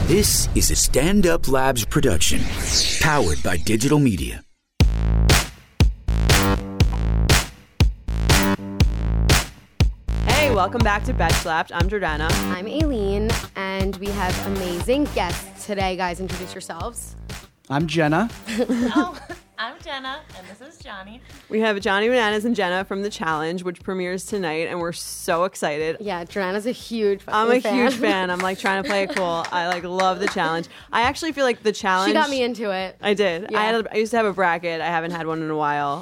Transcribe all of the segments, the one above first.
This is a Stand Up Labs production, powered by digital media. Hey, welcome back to Betch Slapped. I'm Jordana. I'm Aileen, and we have amazing guests today. Guys, introduce yourselves. I'm Jenna. I'm Jenna, and this is Johnny. We have Johnny Bananas and Jenna from The Challenge, which premieres tonight, and we're so excited. Yeah, Jordana's a huge fan. I'm a huge fan. I'm like trying to play it cool. I like love The Challenge. I actually feel like The Challenge... She got me into it. I did. Yeah. I used to have a bracket. I haven't had one in a while.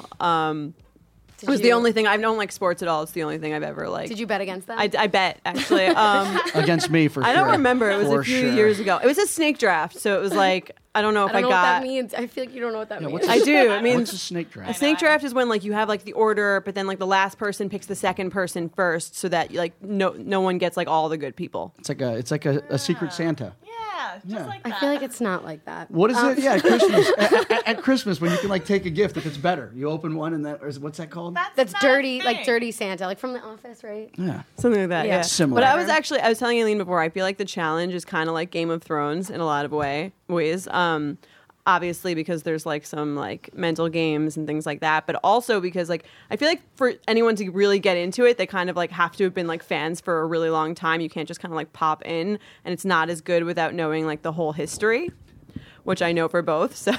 It was the only thing. I don't like sports at all. It's the only thing I've ever liked. Did you bet against them? I bet, actually. Against me, for sure. I don't remember. It was For a few sure. years ago. It was a snake draft, so it was like, I don't know if I don't know got... what that means. I feel like you don't know what that means. I do. It means What's a snake draft? a snake draft is when like you have like the order, but then like the last person picks the second person first, so that like no one gets like all the good people. It's like a secret Santa. Yeah, just like that. I feel like it's not like that. What is it? Yeah, Christmas. At Christmas, when you can like take a gift if it's better, you open one and that, or what's that called? That's not dirty, a like thing. dirty Santa, like from The Office, right? Yeah. Something like that. Yeah. Yeah, Similar. But I was telling Aileen before. I feel like The Challenge is kind of like Game of Thrones in a lot of ways. Obviously, because there's like some like mental games and things like that, but also because like I feel like for anyone to really get into it, they kind of like have to have been like fans for a really long time. You can't just kind of like pop in, and it's not as good without knowing like the whole history, which I know for both. So,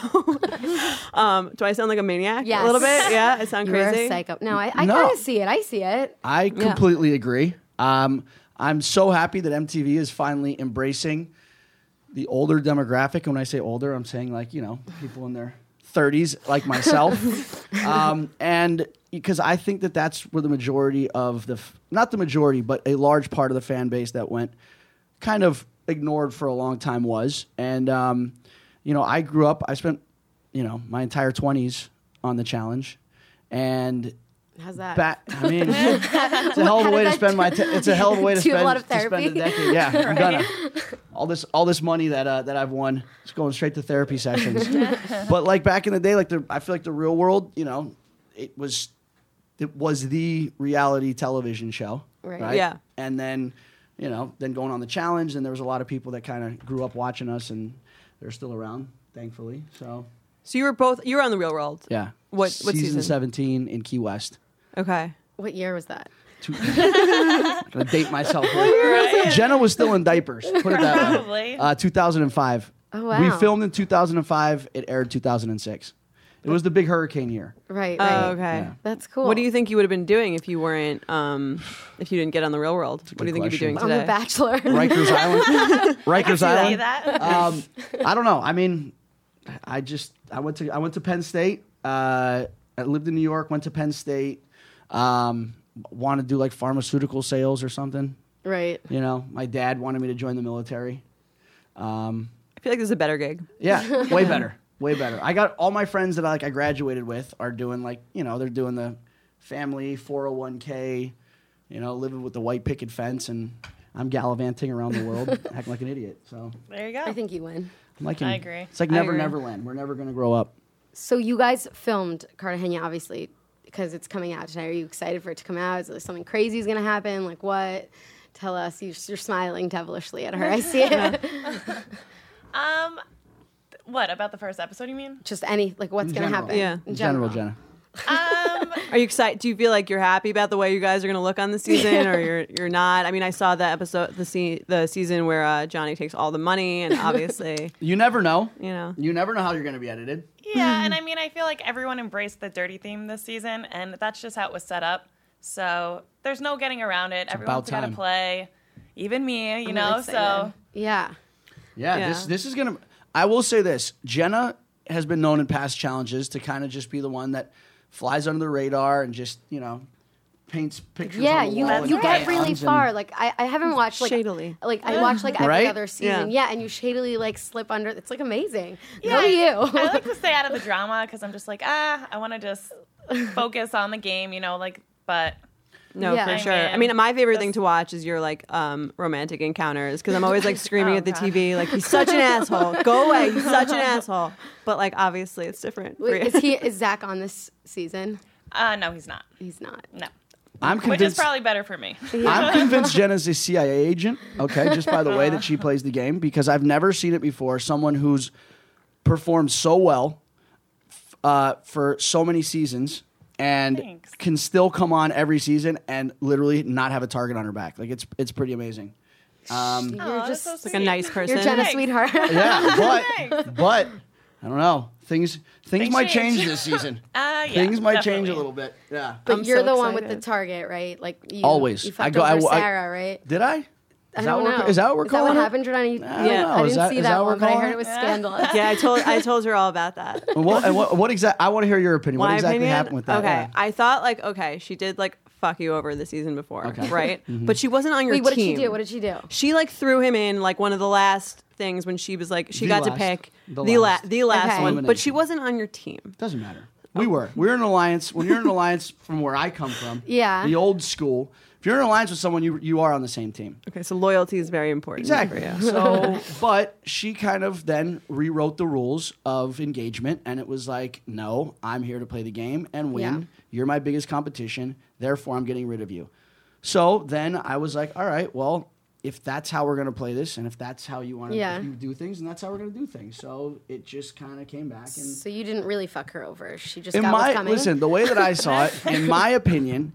do I sound like a maniac? Yes. A little bit. Yeah, I sound You're crazy. a psycho. No, I No. kind of see it. I see it. I completely agree. I'm so happy that MTV is finally embracing the older demographic. And when I say older, I'm saying like, you know, people in their 30s like myself. And because I think that that's where the majority of not the majority, but a large part of the fan base that went kind of ignored for a long time was. And, you know, I grew up, I spent, you know, my entire 20s on The Challenge. And How's that? I mean, it's a hell of a way to spend it's a hell of a way to Do spend a lot of to spend a therapy. decade. Yeah, I'm gonna. All this money that I've won is going straight to therapy sessions. But like back in the day, like I feel like the Real World, you know, it was the reality television show, Right. Yeah. And then, you know, then going on The Challenge, and there was a lot of people that kind of grew up watching us, and they're still around, thankfully. So So you were on The Real World. yeah, What season? 17 in Key West. Okay. What year was that? I'm gonna date myself. Jenna was still in diapers. Put it that way. Probably. 2005. Oh, wow. We filmed in 2005. It aired 2006. It was the big hurricane year. Right. Oh, okay. Yeah. That's cool. What do you think you would have been doing if you weren't, if you didn't get on The Real World? What do you think you'd be doing question. I'm today? a bachelor. Rikers Island. Rikers See Island. that? I don't know. I mean, I went to Penn State. I lived in New York. Went to Penn State. Want to do like pharmaceutical sales or something. Right. You know, my dad wanted me to join the military. I feel like this is a better gig. Yeah, way better. Way better. I got all my friends that I graduated with are doing like, you know, they're doing the family 401k, you know, living with the white picket fence, and I'm gallivanting around the world acting like an idiot. So There you go. I think you win. I'm like, I agree. It's like I Never agree. Neverland. We're never gonna grow up. So you guys filmed Cartagena, obviously, because it's coming out tonight. Are you excited for it to come out? Is there something crazy is going to happen? Like what? Tell us. You're smiling devilishly at her. I see it. What about the first episode? You mean? Just any, like what's going to general. happen? Yeah. In general, Jenna. Are you excited? Do you feel like you're happy about the way you guys are going to look on the season, or you're not? I mean, I saw the episode, the season where Johnny takes all the money, and obviously, You never know. you know. You never know how you're gonna be edited. Yeah, and I mean, I feel like everyone embraced the dirty theme this season, and that's just how it was set up. So there's no getting around it. Everyone's got to time. play, even me, you I'm know. really So excited. Yeah. Yeah, Yeah. this is gonna. I will say this: Jenna has been known in past challenges to kind of just be the one that flies under the radar and just, you know, paints pictures. Yeah, on the wall you and get really crayons far. and- Like I haven't watched like Shadily. Like I watched like every Right? other season. Yeah. Yeah, and you shadily like slip under. It's like amazing. yeah, Go to you. I like to stay out of the drama because I'm just like, I want to just focus on the game, you know, like, but No, Yeah. for I sure. I mean, mean, my favorite that's- thing to watch is your like romantic encounters, because I'm always like screaming Oh, at the God. TV like, he's such an asshole. Go away. He's such an asshole. But like obviously it's different. for Wait, you. is Zach on this season? no, he's not. He's not. No. I'm Which is convinced. probably better for me. I'm convinced Jenna's a CIA agent. Okay, just by the way that she plays the game, because I've never seen it before. Someone who's performed so well for so many seasons and Thanks. can still come on every season and literally not have a target on her back. Like it's pretty amazing. You're Oh, just that's so Like a nice person. you're Jenna Thanks. sweetheart. Yeah, but I don't know. Things might change change. this season. Yeah, Things might change definitely. a little bit. Yeah. But I'm you're so the one with the excited. target, right? Like you, Always. You I fucked go- I- over I- Sarah, right? Did I? I don't know. Is that what we're Is that calling what it? happened, Jordan? I don't Yeah. know. I Is didn't that- see is that what we're one, but I calling heard it was scandalous. Yeah, I told her all about that. And what exactly? I want to hear your opinion. What My exactly opinion? happened with that? Okay, Yeah. I thought like, okay, she did like fuck you over the season before, Okay. right? But she wasn't on your Wait, what did team. she do? What did she do? She like threw him in like one of the last things when she was like she The got last. to pick The the last. last Okay. one, but she Elimination. wasn't on your team. Doesn't matter. We were in an alliance. When you're in an alliance from where I come from, Yeah. the old school. If you're in an alliance with someone, you are on the same team. Okay, so loyalty is very important. Exactly. For you. So, but she kind of then rewrote the rules of engagement, and it was like, no, I'm here to play the game and win. Yeah. You're my biggest competition. Therefore, I'm getting rid of you. So then I was like, all right, well, if that's how we're going to play this, and if that's how you want to Yeah. do things, and that's how we're going to do things. So it just kind of came back. And So you didn't really fuck her over. She just in got what's my coming. listen, the way that I saw it, in my opinion,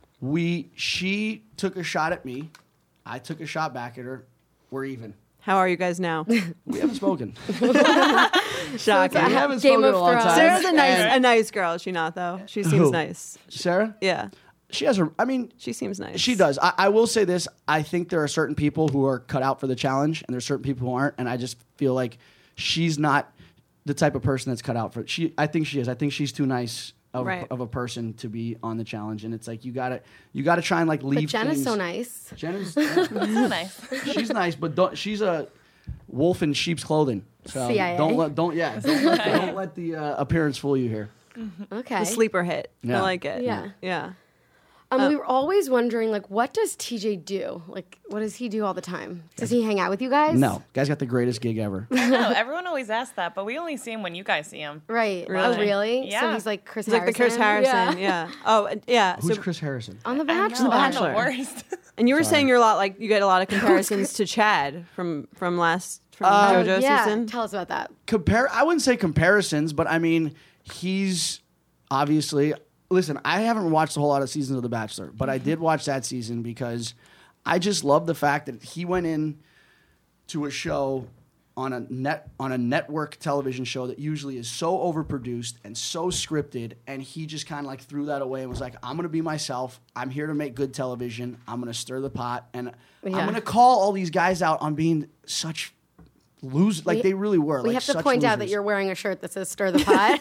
she took a shot at me. I took a shot back at her. We're even. How are you guys now? We haven't spoken. Shocking. We haven't Game spoken in of a long Thrones. time. Sarah's a And nice girl. Is she not though? She seems Who? nice. Sarah? Yeah, She has her. I mean, she seems nice. she does. I will say this. I think there are certain people who are cut out for the challenge, and there's certain people who aren't. And I just feel like she's not the type of person that's cut out for it. I think she is. I think she's too nice Right. of a person to be on the challenge. And it's like you gotta try and like leave. But Jenna's things. so nice. Jenna's So nice. she's nice, but she's a wolf in sheep's clothing. So CIA. don't let the appearance fool you here. Okay. the sleeper hit. Yeah. I like it. Yeah. yeah. We were always wondering, like, what does TJ do? Like, what does he do all the time? Does he hang out with you guys? No, guy's got the greatest gig ever. No, everyone always asks that, but we only see him when you guys see him. Right. Really? Oh, really? So Yeah. he's like Chris It's like Harrison. the Chris Harrison. Yeah. Oh, yeah. Who's So, Chris Harrison? On The I Bachelor. know, I'm Bachelor. the worst. and you were saying you're a lot like you get a lot of comparisons to Chad from JoJo yeah. season. Tell us about that. I wouldn't say comparisons, but I mean, he's obviously. Listen, I haven't watched a whole lot of seasons of The Bachelor, but I did watch that season because I just love the fact that he went in to a show on a network television show that usually is so overproduced and so scripted, and he just kind of like threw that away and was like, I'm going to be myself. I'm here to make good television. I'm going to stir the pot, and I'm Yeah. going to call all these guys out on being such losers. Like, they really were. We like, have to such point out that losers. you're wearing a shirt that says "Stir the Pot."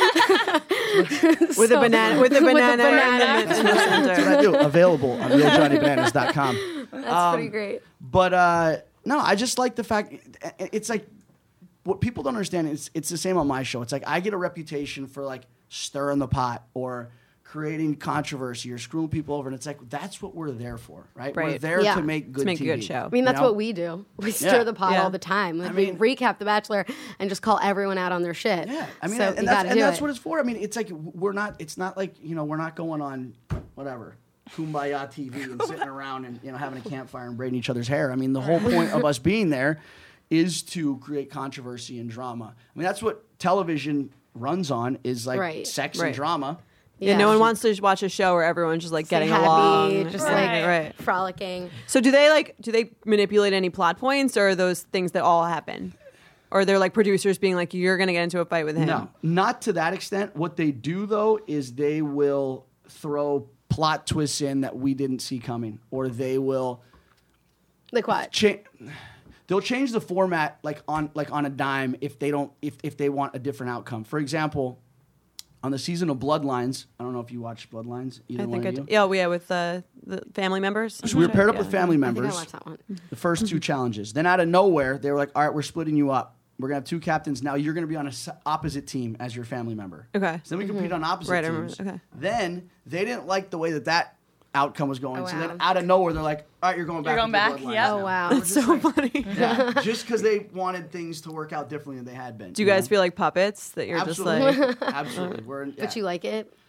With a banana in the banana. That's what I do. Available on RealJohnnyBananas.com. That's pretty great. But no, I just like the fact it's like what people don't understand. It's the same on my show. It's like I get a reputation for like stirring the pot or creating controversy or screwing people over, and it's like that's what we're there for, right? We're Right. there Yeah. to make good make a TV. good show. I mean, that's You know? what we do. We stir Yeah. the pot Yeah. all the time. Like, mean- we recap The Bachelor and just call everyone out on their shit. Yeah, I mean, so and you that's, gotta and do that's it. what it's for. I mean, it's like we're not. It's not like we're not going on whatever Kumbaya TV and sitting around and having a campfire and braiding each other's hair. I mean, the whole point of us being there is to create controversy and drama. I mean, that's what television runs on is like Right. sex Right. and drama. Yeah, no one wants to watch a show where everyone's just like getting happy, along, just Right. like frolicking. So do they manipulate any plot points, or are those things that all happen, or they're like producers being like, you're gonna get into a fight with him? No, not to that extent. What they do though is they will throw plot twists in that we didn't see coming, or they will Like what? they'll change the format like on a dime if they want a different outcome. For example, on the season of Bloodlines, I don't know if you watched Bloodlines. Either I one think of I you. did. Yeah, with the family members. So we were paired up Yeah. with family I think members. I watched that one. The first two challenges. Then out of nowhere, they were like, "All right, we're splitting you up. We're gonna have two captains. Now you're gonna be on an opposite team as your family member." Okay. So then we competed on opposite Right, I remember. teams. Okay. Then they didn't like the way that outcome was going. Oh, So wow. then out of nowhere, they're like, "All right, you're going back. You're going into back, Bloodlines yep. now." Oh, wow. We're That's just So like- funny. Yeah, just because they wanted things to work out differently than they had been. Do you guys feel like puppets that you're Absolutely, just like? absolutely. We're in, But you like it?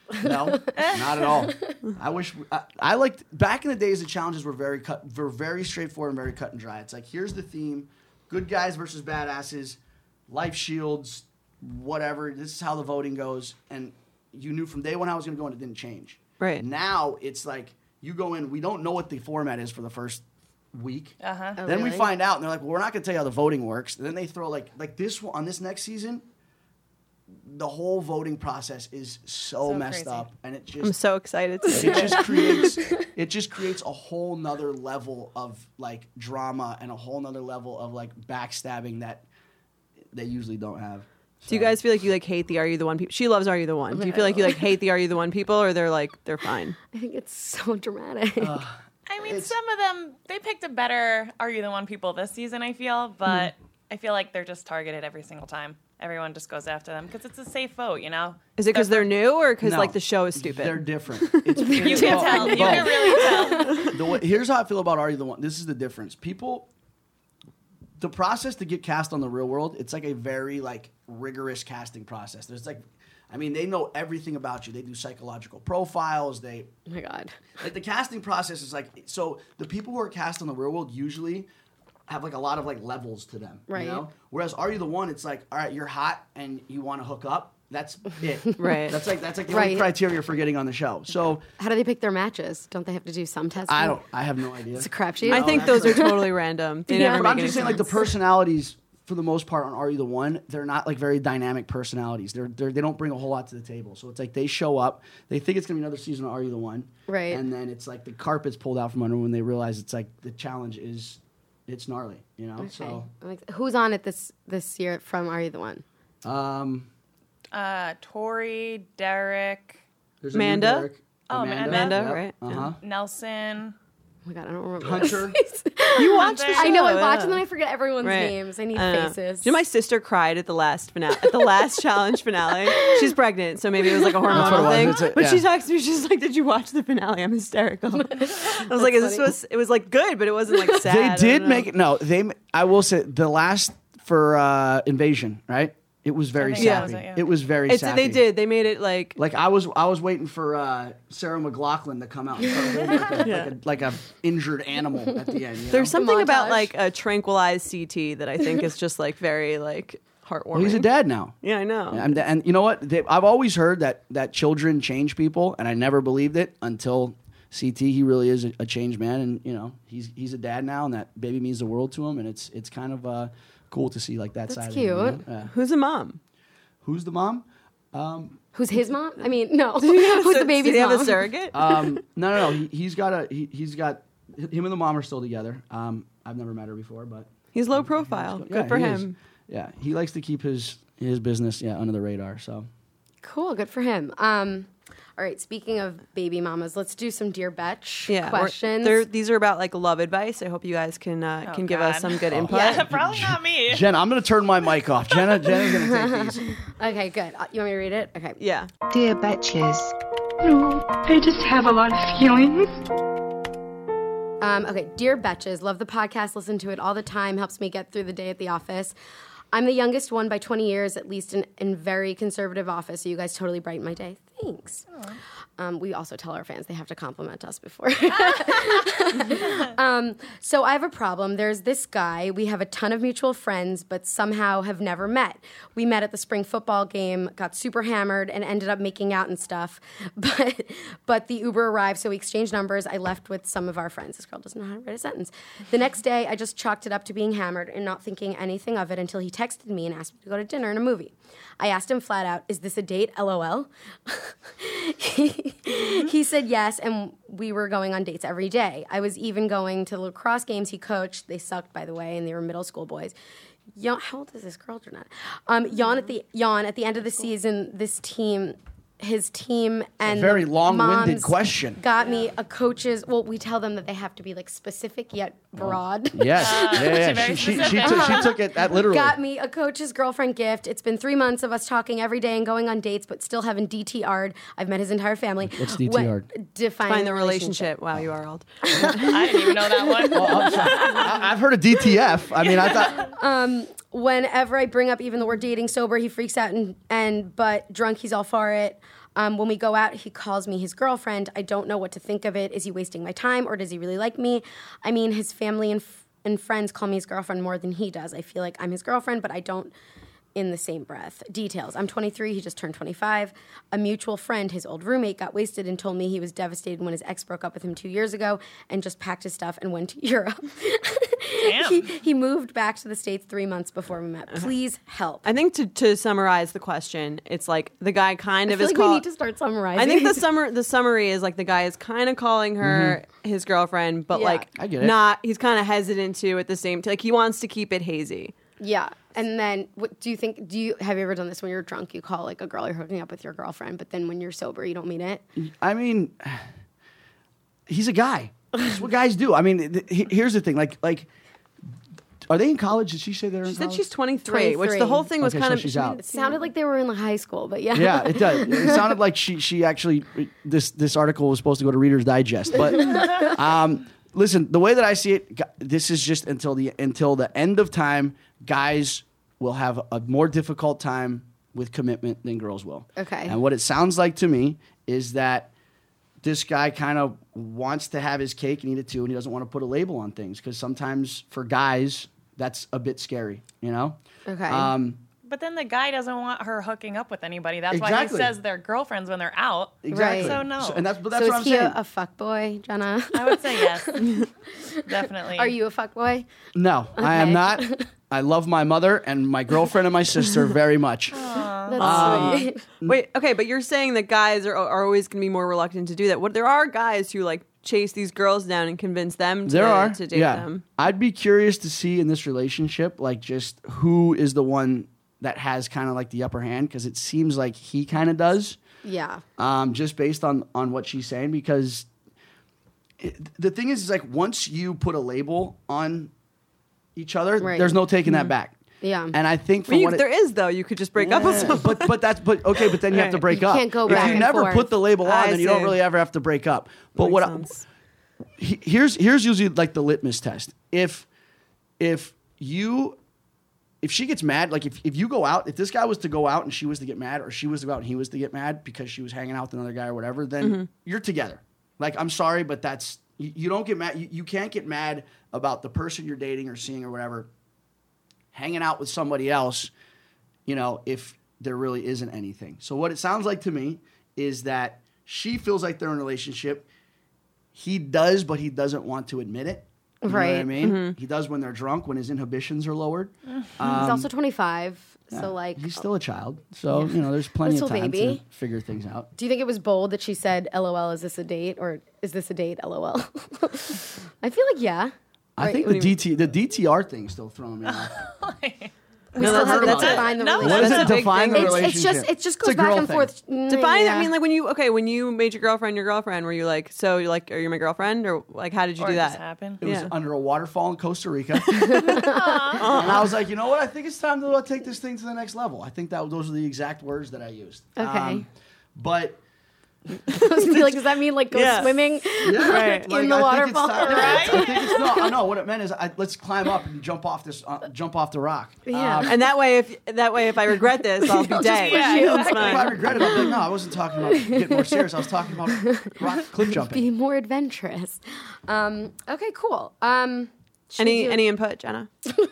No, not at all. I wish I liked back in the days. The challenges were very straightforward and very cut and dry. It's like, here's the theme: good guys versus badasses, life shields, whatever. This is how the voting goes, and you knew from day one how it was going to go, and it didn't change. Right Now it's like you go in. We don't know what the format is for the first week. Uh-huh. Oh, Then we really? find out, and they're like, well, we're not going to tell you how the voting works. And then they throw like this one on this next season. The whole voting process is so messed crazy. up, and it I'm just so excited to see it just creates a whole nother level of like drama and a whole nother level of like backstabbing that they usually don't have. Do you guys feel like you like hate the Are You the One people? She loves Are You the One. Do you feel like you like hate the Are You the One people, or they're fine? I think it's so dramatic. I mean, some of them, they picked a better Are You the One people this season, I feel, but I feel like they're just targeted every single time. Everyone just goes after them because it's a safe vote, you know? Is it because they're new, or because No, like the show is stupid? They're different. It's, You can tell. You can really tell. Here's how I feel about Are You the One. This is the difference. The process to get cast on The Real World, it's like a very like rigorous casting process. There's like, I mean, they know everything about you. They do psychological profiles. Oh my God. Like the casting process is like, so the people who are cast on The Real World usually have like a lot of like levels to them. Right. You know? Whereas Are You the One, it's like, all right, you're hot and you want to hook up. That's it. Right. That's like the only Right. criteria for getting on the show. So How do they pick their matches? Don't they have to do some testing? I have no idea. It's a crapshoot. I think that's those are totally random. They Yeah. never But make I'm any just saying, sense. like the personalities for the most part on Are You the One, they're not like very dynamic personalities. They don't bring a whole lot to the table. So it's like they show up, they think it's gonna be another season of Are You the One, Right. And then it's like the carpet's pulled out from under when they realize it's like the challenge it's gnarly, you know. Okay. So Who's on it this year from Are You the One? Tori, Derek, there's a new Amanda? Derek. Oh, Amanda. Amanda, Yep. right? Uh-huh. Nelson. Oh my God, I don't remember. Hunter. You watched the show. I know I watch yeah. and then I forget everyone's Right. names. I need know. faces. You know, my sister cried at the last finale, at the last challenge finale. She's pregnant, so maybe it was like a what it hormonal was. thing. It's a- But she yeah. talks to me. She's like, "Did you watch the finale? I'm hysterical." I was like, it was like good, but it wasn't like sad. They I did don't make know. it. No, I will say the last for Invasion, right? It was very think that sappy. was it, yeah. It was very It's, sappy. they did. They made it like Like I was waiting for Sarah McLachlan to come out and start holding like a injured animal at the end. You know? there's something about Montage. like a tranquilized CT that I think is just like very like heartwarming. Well, he's a dad now. Yeah, I know. And you know what? I've always heard that children change people, and I never believed it until CT. He really is a changed man, and you know he's a dad now, and that baby means the world to him, and it's kind of cool to see like that That's side. cute. Of him, you know? Yeah. Who's a mom? Who's the mom? Who's his mom? I mean, no. Who's the baby's Does he have mom? a surrogate? No. He's got him and the mom are still together. I've never met her before, but He's low profile. Good yeah, for he is. him. Yeah, he likes to keep his business under the radar. So Cool, good for him. All right, speaking of baby mamas, let's do some Dear Betch Yeah, questions. these are about like love advice. I hope you guys can give us God. some good input. Yeah, probably not me. Jen, I'm gonna turn my mic off. Jenna's gonna take these. Okay, good. You want me to read it? Okay. Yeah. Dear Betches, No, I just have a lot of feelings. Okay, Dear Betches, love the podcast, listen to it all the time, helps me get through the day at the office. I'm the youngest one by 20 years, at least in very conservative office, so you guys totally brighten my day. Thanks. We also tell our fans they have to compliment us before. So I have a problem. There's this guy. We have a ton of mutual friends, but somehow have never met. We met at the spring football game, got super hammered, and ended up making out and stuff. But the Uber arrived, so we exchanged numbers. I left with some of our friends. This girl doesn't know how to write a sentence. The next day, I just chalked it up to being hammered and not thinking anything of it until he texted me and asked me to go to dinner and a movie. I asked him flat out, "Is this a date? LOL." He said yes, and we were going on dates every day. I was even going to the lacrosse games he coached. They sucked, by the way, and they were middle school boys. How old is this girl, Jeanette? Yawn at the end of the season, his team and very long-winded moms question. got me a coach's. Well, we tell them that they have to be like specific yet broad. Yes, yeah. very She specific. took it that literally. Got me a coach's girlfriend gift. It's been 3 months of us talking every day and going on dates, but still haven't DTR'd. I've met his entire family. What's DTR'd? Define Find the relationship. Wow, you are old. I didn't even know that one. I've heard of DTF. I mean, I thought. Whenever I bring up even the word dating sober, he freaks out but drunk, he's all for it. When we go out, he calls me his girlfriend. I don't know what to think of it. Is he wasting my time or does he really like me? I mean, his family and friends call me his girlfriend more than he does. I feel like I'm his girlfriend, but I don't in the same breath. Details. I'm 23. He just turned 25. A mutual friend, his old roommate, got wasted and told me he was devastated when his ex broke up with him 2 years ago and just packed his stuff and went to Europe. Damn. He moved back to the States 3 months before we met. Please help. I think to summarize the question, it's like the guy kind I of feel is like we called. need to start summarizing. I think the summary is like the guy is kind of calling her his girlfriend, but Yeah. like I get it. not. He's kind of hesitant to at the same time. Like he wants to keep it hazy. Yeah. And then what do you think, have you ever done this when you're drunk? You call like a girl you're hooking up with your girlfriend, but then when you're sober, you don't mean it? I mean, he's a guy. That's what guys do. I mean, here's the thing. Like, are they in college? Did she say they're in She college? said she's 23, which the 23. whole thing was Okay, kind so of. she's out. It sounded like they were in high school, but yeah. Yeah, it does. It sounded like she actually this article was supposed to go to Reader's Digest. But listen, the way that I see it, this is just until the end of time. Guys will have a more difficult time with commitment than girls will. Okay. And what it sounds like to me is that this guy kind of wants to have his cake and eat it too, and he doesn't want to put a label on things because sometimes for guys that's a bit scary, you know. Okay. But then the guy doesn't want her hooking up with anybody. That's why he Exactly. says they're girlfriends when they're out. Exactly. Right. So no. And that's so what is I'm he saying. a fuckboy, Jenna? I would say yes. Definitely. Are you a fuckboy? No, I am Okay. not. I love my mother and my girlfriend and my sister very much. That's sweet. Wait, okay, but you're saying that guys are always going to be more reluctant to do that. What there are guys who like chase these girls down and convince them to date them. I'd be curious to see in this relationship, like just who is the one that has kind of like the upper hand, because it seems like he kind of does. Yeah. Just based on what she's saying, because the thing is like once you put a label on each other, Right. there's no taking that back. Yeah. And I think Well, from there is though. You could just break up with someone. but then you have to Right. break You up. can't go if back you and never forth. put the label on, I then you don't see. really ever have to break up. But Makes what sense. here's usually like the litmus test. If she gets mad, like if you go out, if this guy was to go out and she was to get mad, or she was to go out and he was to get mad because she was hanging out with another guy or whatever, then you're together. Like, I'm sorry, but that's you don't get mad. You can't get mad about the person you're dating or seeing or whatever hanging out with somebody else, you know, if there really isn't anything. So what it sounds like to me is that she feels like they're in a relationship. He does, but he doesn't want to admit it. You know what I Right. mean? He does when they're drunk, when his inhibitions are lowered. He's also 25, Yeah. so like, He's still a child. So, you know, there's plenty Little of time baby. to figure things out. do you think it was bold that she said, "LOL, is this a date?" or "Is this a date?" LOL. I feel like yeah. I Right. think the DTR thing's still throwing me off. We still haven't defined the no, relationship. What does That's it a big define the thing. relationship? It just It's a goes back girl and thing. forth. Define. Yeah. I mean, like when you made your girlfriend, were you like, so you're like, are you my girlfriend, or like, how did you Or do it that? just happened. It was Yeah. under a waterfall in Costa Rica. And I was like, you know what? I think it's time to take this thing to the next level. I think those are the exact words that I used. Okay. But I was gonna be like, does that mean like go Yeah. swimming Right. in the waterfall? I think it's no. What it meant is, let's climb up and jump off the rock. Yeah. And that way, if I regret this, I'll be dead. That's If I fine. regret it, I'll be like, no, I wasn't talking about getting more serious. I was talking about rock cliff jumping. Be more adventurous. Okay, cool. should we do- Any input, Jenna?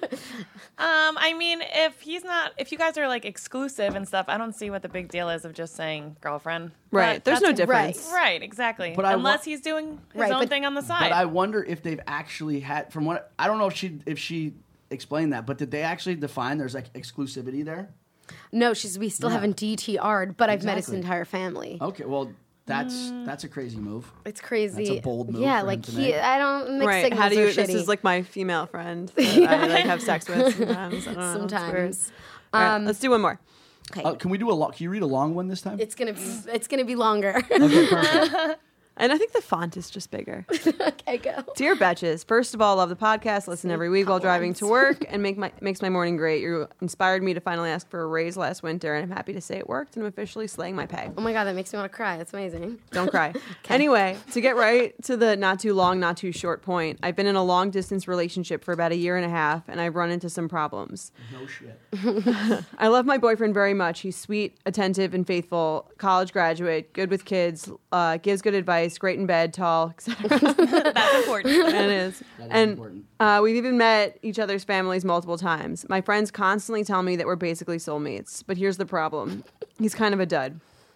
I mean, if you guys are like exclusive and stuff, I don't see what the big deal is of just saying girlfriend. Right. But There's no that's- difference. Right, exactly. But Unless he's doing his Right, own but- thing on the side. But I wonder if they've actually had, from what I don't know if she explained that, but did they actually define there's like exclusivity there? No, we still Yeah. haven't DTR'd, but I've met his Exactly. entire family. Okay, well that's a crazy move. It's crazy. That's a bold move Yeah, for him like to make. I don't mix Right. signals How do you? are This shitty. is like my female friend that I like have sex with sometimes. I don't know, it's weird. Sometimes. All right, let's do one more. Okay. Can we do a long? Can you read a long one this time? It's gonna be longer. Okay, perfect. And I think the font is just bigger. Okay, go. Dear Betches, first of all, love the podcast. Listen every week while driving to work and makes my morning great. You inspired me to finally ask for a raise last winter, and I'm happy to say it worked, and I'm officially slaying my pay. Oh my God, that makes me want to cry. That's amazing. Don't cry. Anyway, to get right to the not too long, not too short point, I've been in a long distance relationship for about a year and a half, and I've run into some problems. No shit. I love my boyfriend very much. He's sweet, attentive, and faithful. College graduate, good with kids, gives good advice, great in bed, tall, etc. That's important. It is. That is And important. we've even met each other's families multiple times. My friends constantly tell me that we're basically soulmates, but here's the problem. He's kind of a dud.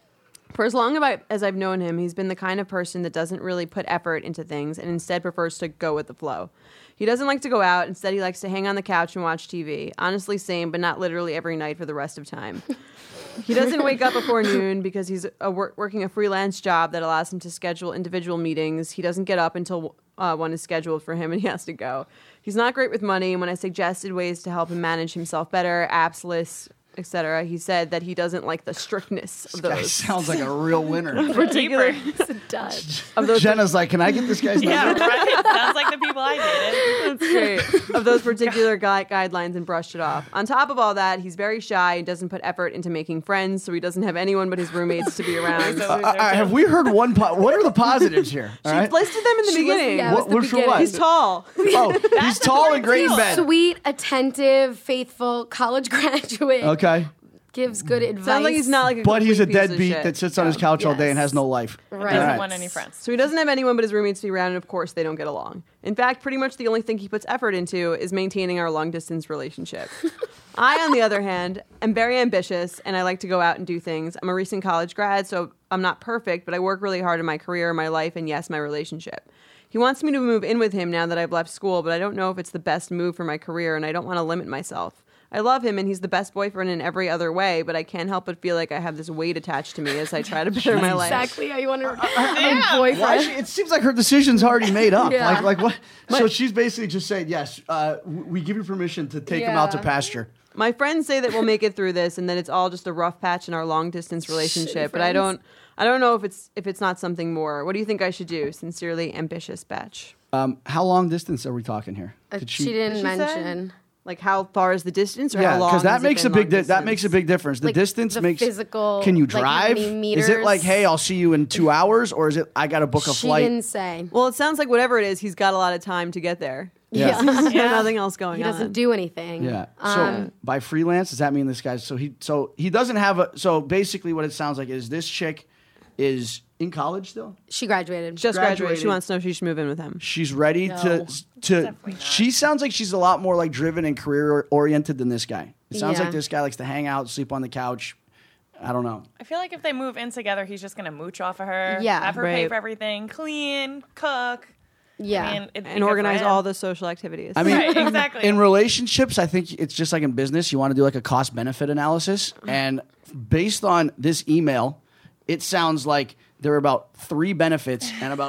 For as long as I've known him, he's been the kind of person that doesn't really put effort into things and instead prefers to go with the flow. He doesn't like to go out. Instead, he likes to hang on the couch and watch TV. Honestly, same, but not literally every night for the rest of time. He doesn't wake up before noon because he's working a freelance job that allows him to schedule individual meetings. He doesn't get up until one is scheduled for him and he has to go. He's not great with money, and when I suggested ways to help him manage himself better, apps, lists, etc., he said that he doesn't like the strictness of This guy those. sounds like a real winner. Particular It's a dud. of those Jenna's like, can I get this guy's Yeah, number? right. Sounds like the people I dated. That's great. Of those particular guidelines and brushed it off. On top of all that, he's very shy and doesn't put effort into making friends, so he doesn't have anyone but his roommates to be around. So All right, have we heard one? What are the positives here? All She right. listed them in the She was- beginning. yeah, it was What- the which for beginning. what? He's tall. Oh, he's tall and great in bed. Sweet, attentive, faithful, college graduate. Okay, Gives good advice. Sounds like he's not like a but he's a complete piece of deadbeat shit. that sits on his couch all day and Yes. has no life. Right. Doesn't All right. want any friends. So he doesn't have anyone but his roommates to be around, and of course they don't get along. In fact, pretty much the only thing he puts effort into is maintaining our long distance relationship. I, on the other hand, am very ambitious and I like to go out and do things. I'm a recent college grad, so I'm not perfect, but I work really hard in my career, my life, and yes, my relationship. He wants me to move in with him now that I've left school, but I don't know if it's the best move for my career, and I don't want to limit myself. I love him and he's the best boyfriend in every other way, but I can't help but feel like I have this weight attached to me as I try to better my life. exactly how you want to Damn. boyfriend. Why it seems like her decision's already made up. Yeah. Like what? So she's basically just saying, yes, we give you permission to take him out to Yeah. pasture. My friends say that we'll make it through this and that it's all just a rough patch in our long distance relationship, but I don't know if it's not something more. What do you think I should do? Sincerely, ambitious batch. How long distance are we talking here? She didn't She mention. Like how far is the distance, or Yeah, how long? because that has it makes a been big long that makes a big difference. The Like, distance the makes physical, Can you like, how drive? many Is it like, meters? hey, I'll see you in 2 hours, or is it I got to book a She flight? didn't say. Well, it sounds like whatever it is, he's got a lot of time to get there. Yeah. He's got nothing else going He on. doesn't do anything. Yeah. So by freelance, does that mean this guy's so he doesn't have a so basically what it sounds like is this chick is in college still? She graduated. Just graduated. She graduated. wants to know if she should move in with him. She's ready No. to she sounds like she's a lot more like driven and career oriented than this guy. It sounds Yeah. like this guy likes to hang out, sleep on the couch. I don't know. I feel like if they move in together, he's just gonna mooch off of her. Yeah. Have her pay Right. for everything, clean, cook. Yeah. I mean, it'd be And good for organize him. all the social activities. I mean, Right, exactly. in relationships, I think it's just like in business. You want to do like a cost benefit analysis. And based on this email, it sounds like there are about 3 benefits and about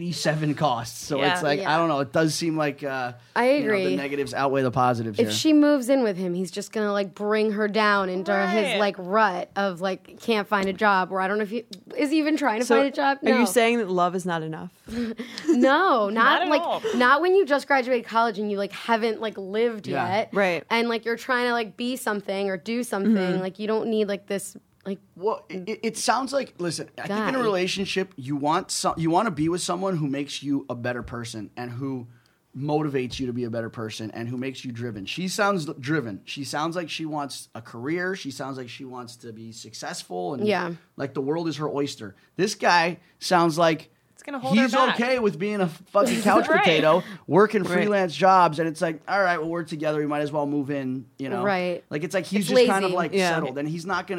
87 costs. So Yeah. it's like, Yeah. I don't know. It does seem like I the agree. negatives outweigh the positives If here. she moves in with him, he's just gonna like bring her down into his Right. like rut of like can't find a job. Or I don't know if he is he even trying to So find a job. No, Are you saying that love is not enough? no, not at like all. not when you just graduated college and you like haven't like lived Yeah. yet, Right. And like you're trying to like be something or do something. Like you don't need like this like Well, it sounds like listen. I think in a Guy. relationship, you want to be with someone who makes you a better person and who motivates you to be a better person and who makes you driven. She sounds driven. She sounds like she wants a career. She sounds like she wants to be successful and Yeah. like the world is her oyster. This guy sounds like It's gonna hold her he's back. okay with being a fucking couch Right. potato, working freelance jobs, and it's like, all right, well, we're together. We might as well move in. You know, Right. Like it's like he's It's just kind of lazy. like Yeah. settled, and he's not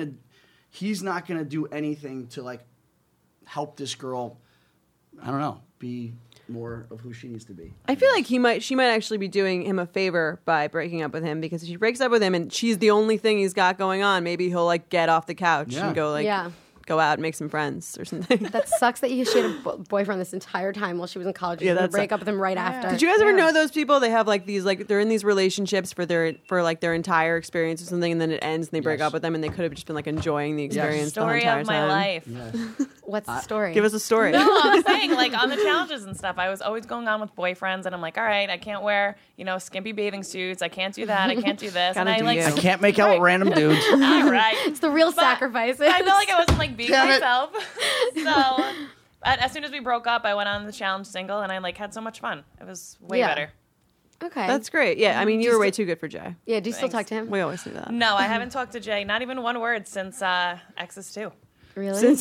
gonna do anything to like help this girl. I don't know, be more of who she needs to be. I feel like she might actually be doing him a favor by breaking up with him, because if she breaks up with him and she's the only thing he's got going on, maybe he'll like get off the couch Yeah. and go like Yeah. go out and make some friends or something. That sucks that she had a boyfriend this entire time while she was in college. Yeah, Yeah, that's break up with him right after. Did you guys ever know those people? They have like these they're in these relationships for their entire experience or something, and then it ends and they break Yes. up with them, and they could have just been like enjoying the experience the whole Story entire of my time. life. What's the story? Give us a story. No, I'm saying like on the challenges and stuff, I was always going on with boyfriends, and I'm like, all right, I can't wear skimpy bathing suits. I can't do that. I can't do this. And Gotta I do like you. I can't make out with random dudes. all right. It's the real sacrifices. I felt like I wasn't like being Damn it. myself. So as soon as we broke up, I went on the challenge single, and I like had so much fun. It was way Yeah. better. Okay. That's great. Yeah, I mean, you were way too good for Jay. yeah. Do you still Thanks. talk to him? We always do that. No, I haven't talked to Jay, not even one word since Exes 2. Really? Since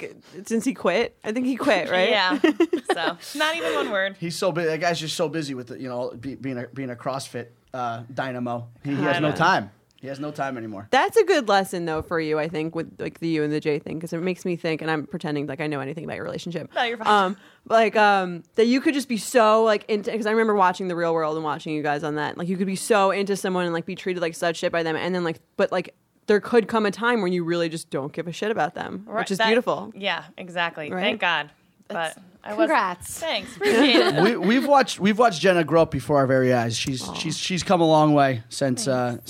he quit, I think he quit, right? Yeah. So not even one word. He's so busy. That guy's just so busy with being a CrossFit dynamo. He has no time. He has no time anymore. That's a good lesson, though, for you, I think, with like the you and the Jay thing, because it makes me think, and I'm pretending like I know anything about your relationship. No, you're fine. That you could just be so like into, because I remember watching The Real World and watching you guys on that. Like you could be so into someone and like be treated like such shit by them, and then but there could come a time when you really just don't give a shit about them, which is beautiful. Yeah, exactly. Right? Thank God. But I was. Congrats. Thanks. Appreciate it. We've watched Jenna grow up before our very eyes. She's come a long way since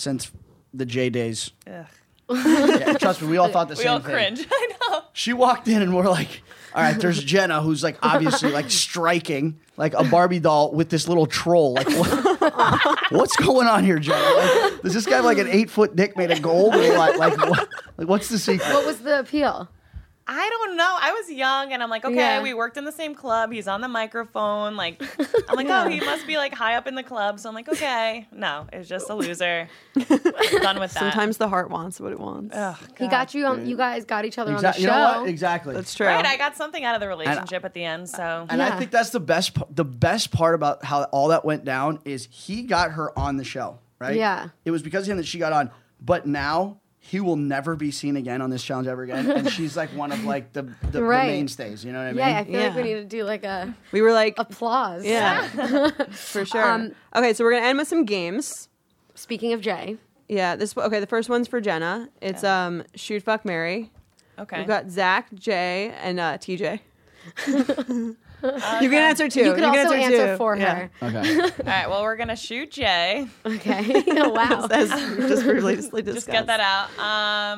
the J days. Ugh. Yeah, trust me, we all thought the We same all thing. cringe. I know. She walked in and we're like, all right, there's Jenna who's like obviously like striking like a Barbie doll with this little troll. Like, what's going on here, Jenna? Like, does this guy have like an 8-foot dick made of gold or what? Like, what's the secret? What was the appeal? I don't know. I was young, and I'm like, okay, Yeah. we worked in the same club. He's on the microphone. Like, I'm like, oh, he must be like high up in the club. So I'm like, okay. No, it was just a loser. Done with that. Sometimes the heart wants what it wants. Ugh, He God. got you on. You guys got each other on the show. You know what? Exactly. That's true. Right, I got something out of the relationship at the end. So And Yeah. I think that's the best part about how all that went down is he got her on the show, right? Yeah. It was because of him that she got on. But now he will never be seen again on this challenge ever again. And she's like one of like the Right. mainstays. You know what I mean? Yeah, I feel like we Yeah. need to do like a We were like, applause. yeah, for sure. Okay, so we're gonna end with some games. Speaking of Jay, Yeah, the first one's for Jenna. It's shoot, fuck, marry. okay. We've got Zach, Jay, and TJ. You can answer two. you could also answer two. for Yeah. her. Okay. All right. Well, we're gonna shoot Jay. Okay. Oh, wow. That's just previously discussed. Just get that out.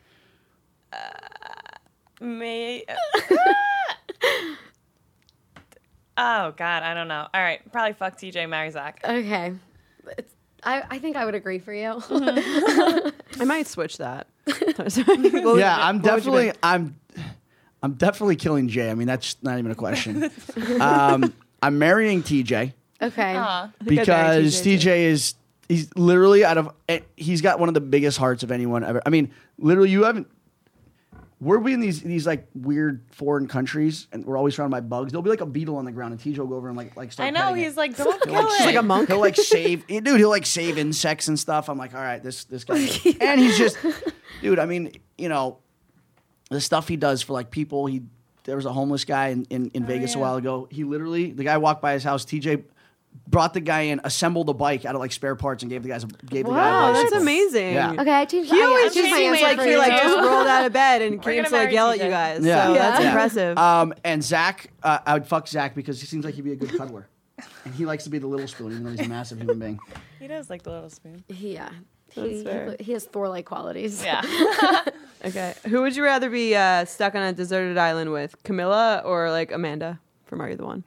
Oh God, I don't know. All right, probably fuck TJ, marry Zach. Okay. I think I would agree for you. I might switch that. Yeah, I'm definitely killing Jay. I mean, that's not even a question. I'm marrying TJ Okay. Aw. because TJ TJ he's literally he's got one of the biggest hearts of anyone ever. I mean, literally, we're in these like weird foreign countries, and we're always surrounded by bugs. There'll be like a beetle on the ground, and TJ will go over and like start. I know. petting He's it. like, don't kill He'll, it. like a monk. He'll like save, dude. He'll like save insects and stuff. I'm like, all right, this guy, and he's just, dude. I mean, the stuff he does for like people. There was a homeless guy in Vegas a while ago. The guy walked by his house. TJ brought the guy in, assembled a bike out of like spare parts, and gave the guy a Wow, that's bicycle. amazing. Yeah. Okay, I changed He always changing just my seems answer like for he you. like just rolled out of bed and came gonna to like marry yell at TJ. you guys. Yeah. So that's Yeah. impressive. And Zach, I would fuck Zach because he seems like he'd be a good cuddler, and he likes to be the little spoon, even though he's a massive human being. He does like the little spoon. Yeah. That's fair. He has Thor-like qualities. Yeah. Okay, who would you rather be stuck on a deserted island with, Camilla or like Amanda from Are You the One?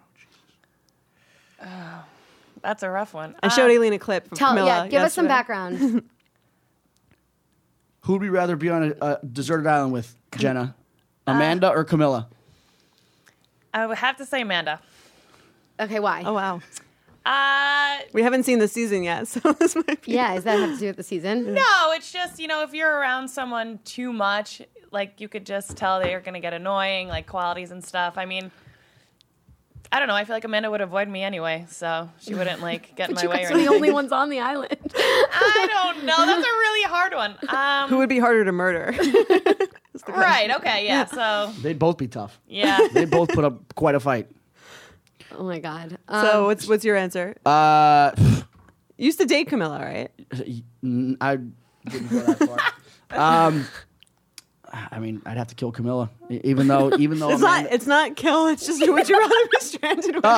That's a rough one. I showed Aileen a clip from Camilla. Give us some yesterday. background. Who would we rather be on a deserted island with, Jenna? Amanda or Camilla? I would have to say Amanda. Okay, why? Oh wow, Uh, we haven't seen the season yet, so this might be. Yeah, does that have to do with the season? no, it's just, if you're around someone too much, like you could just tell they're going to get annoying, like qualities and stuff. I mean, I don't know. I feel like Amanda would avoid me anyway, so she wouldn't like get in my You way guys or are the anything. only ones on the island. I don't know. That's a really hard one. Who would be harder to murder? Right. Okay. Yeah. So They'd both be tough. yeah. They'd both put up quite a fight. Oh my god. So what's your answer? You You used to date Camilla, right? I didn't go that far. I mean, I'd have to kill Camilla, even though It's not kill. It's just would you rather be stranded with?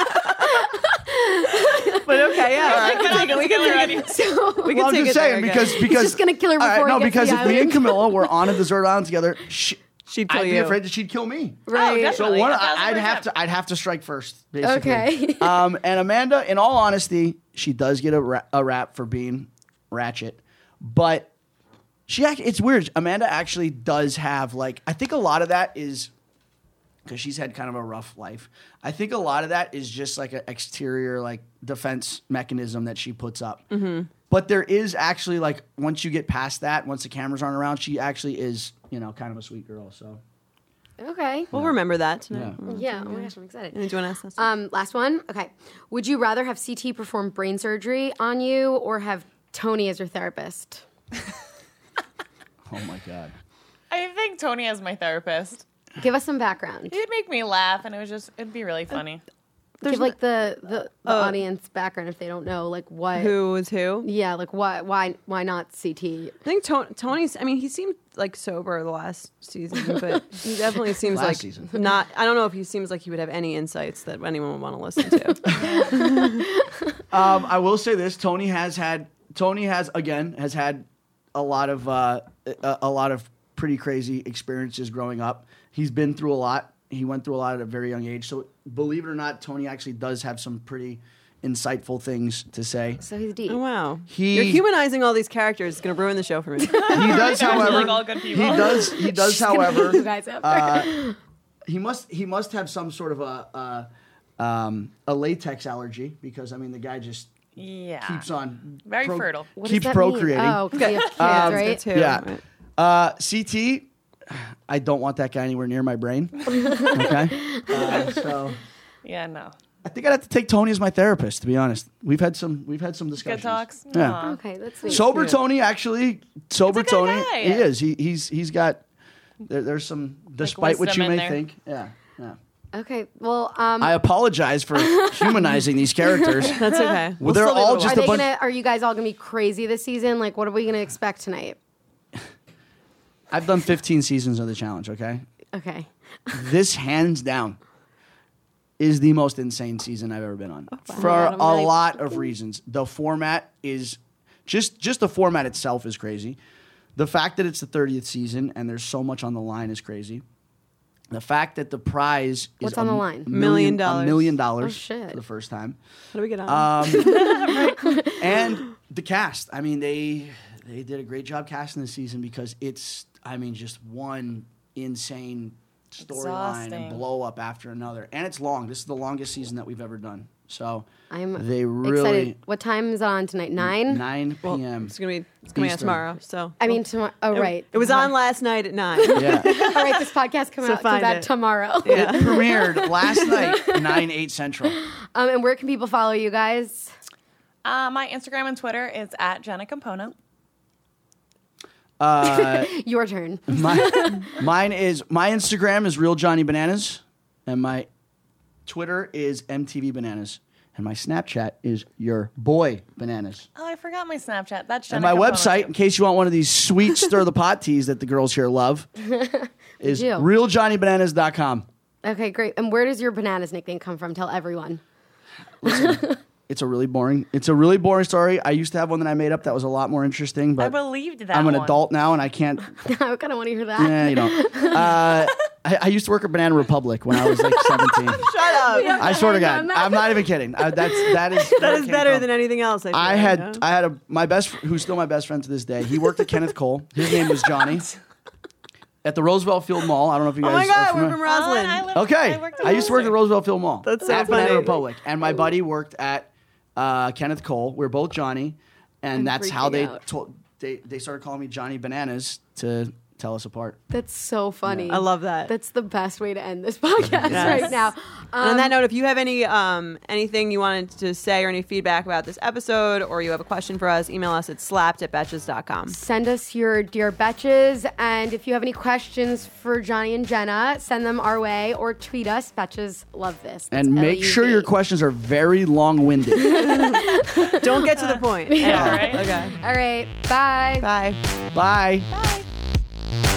But okay, yeah, we can take it. We can take it. So We can I'm take just it there saying again. because he's just gonna kill her all right, before no, he gets because to if the me and island. Camilla were on a desert island together, She'd kill I'd be you. afraid that she'd kill me. Right. definitely. So one, 1,000%. I'd have to strike first, basically. Okay. And Amanda, in all honesty, she does get a rap for being ratchet, but it's weird. Amanda actually does have I think a lot of that is because she's had kind of a rough life. I think a lot of that is just like an exterior defense mechanism that she puts up. Mm-hmm. But there is actually once you get past that, once the cameras aren't around, she actually is kind of a sweet girl. So Okay. We'll remember that tonight. Yeah. Oh my gosh, I'm excited. And do you want to ask us? Last one. Okay. Would you rather have CT perform brain surgery on you or have Tony as your therapist? oh my god. I think Tony is my therapist. Give us some background. He would make me laugh, and it'd be really funny. Give the audience background if they don't know what. Who is who? Yeah, why not CT? I think Tony's. I mean, he seemed sober the last season, but he definitely seems Last season. not. I don't know if he seems like he would have any insights that anyone would want to listen to. I will say this: Tony has had a lot of pretty crazy experiences growing up. He's been through a lot. He went through a lot at a very young age. So believe it or not, Tony actually does have some pretty insightful things to say. So he's deep. Oh, wow, He- you're humanizing all these characters. It's going to ruin the show for me. He does, however, all good people. he does, however, You guys up. he must have some sort of a latex allergy because the guy just Yeah. keeps on Very fertile. What does keeps that procreating. mean? Oh, because you have kids, That right? too. Yeah. Right. CT, I don't want that guy anywhere near my brain. Okay. So Yeah, no. I think I'd have to take Tony as my therapist, to be honest. We've had some discussions. Good talks. Yeah. Aw. Okay, that's sweet. Sober Tony, actually. Sober He's a good Tony. guy. He is. He's got there's some, despite what wisdom you in may there. think. Yeah. Okay, well, I apologize for humanizing these characters. That's okay. Well, they're still do all the just work. are you guys all gonna be crazy this season? What are we gonna expect tonight? I've done 15 seasons of the challenge, okay? Okay. This, hands down, is the most insane season I've ever been on. For God, I'm a really lot of reasons. The format is, just the format itself is crazy. The fact that it's the 30th season and there's so much on the line is crazy. The fact that the prize is What's on the line? $1 million. $1 million Oh, shit. for the first time. How do we get on? And the cast. I mean, they did a great job casting this season because it's, just one insane storyline and Exhausting. blow up after another. And it's long. This is the longest season that we've ever done. So I'm they really excited. What time is it on tonight? 9? 9 Well, p.m. it's gonna be on Eastern. tomorrow. So I mean, tomorrow. Oh, right. it was on last night at 9. Yeah. All right, this podcast comes So out find that it. tomorrow. It premiered last night, 8 Central. And where can people follow you guys? My Instagram and Twitter is at Jenna Compono. Your turn. My Instagram is Real Johnny Bananas, and my Twitter is MTV Bananas, and my Snapchat is Your Boy Bananas. Oh, I forgot my Snapchat. That's And Jenna my Compono, website, too. in case you want one of these sweet stir the pot teas that the girls here love, is do. realjohnnyBananas.com. Okay, great. And where does your bananas nickname come from? Tell everyone. It's a really boring story. I used to have one that I made up that was a lot more interesting, I but believed that I'm an one. adult now and I can't. I kind of want to hear that. You don't. I used to work at Banana Republic when I was 17. Shut up. I swear to God, I'm not even kidding. That is That is better than anything else. I had my best, who's still my best friend to this day. He worked at Kenneth Cole. His name was Johnny. At the Roosevelt Field Mall. I don't know if you Oh guys my are God, we're familiar. from Roslyn. Okay, I used to work at the Roosevelt Field Mall. That's so at Banana funny. Republic, and my buddy worked at Kenneth Cole. We're both Johnny, and that's how freaking they started calling me Johnny Bananas to tell us apart. That's so funny. I love that. That's the best way to end this podcast Yes. right now. And on that note, if you have any anything you wanted to say or any feedback about this episode, or you have a question for us, email us at slapped@betches.com. Send us your dear betches, and if you have any questions for Johnny and Jenna, send them our way or tweet us. Betches love this. That's And make sure LUV. your questions are very long-winded. Don't get to the point. Yeah, right? Okay. All right, bye. Bye. Bye. Bye.